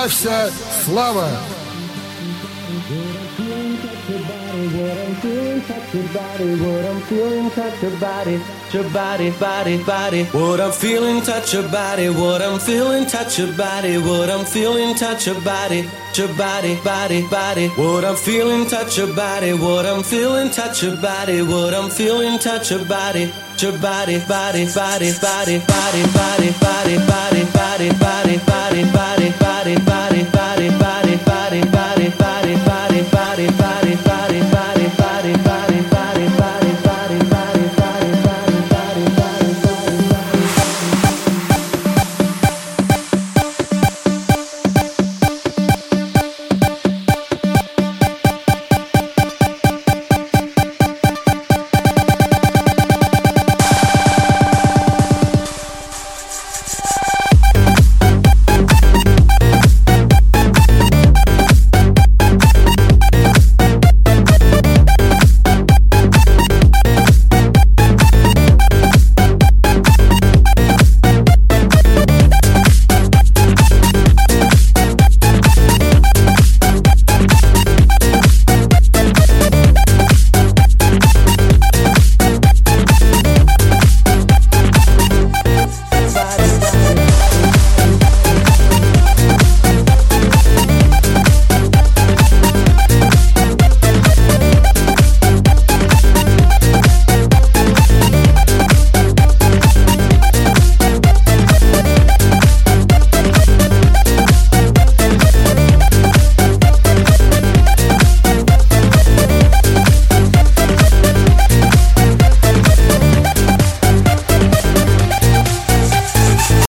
Славься, слава! What I'm feeling, touch your body. What I'm feeling, touch your body. Your body, body, body. What I'm feeling, touch your body. What I'm feeling, touch your body. What I'm feeling, touch your body. Your body, body, body. What I'm feeling, touch your body. What I'm feeling, touch your body. What I'm feeling, touch your body. Your body, body, body, body, body, body, body, body, body, body, body, body, body, body.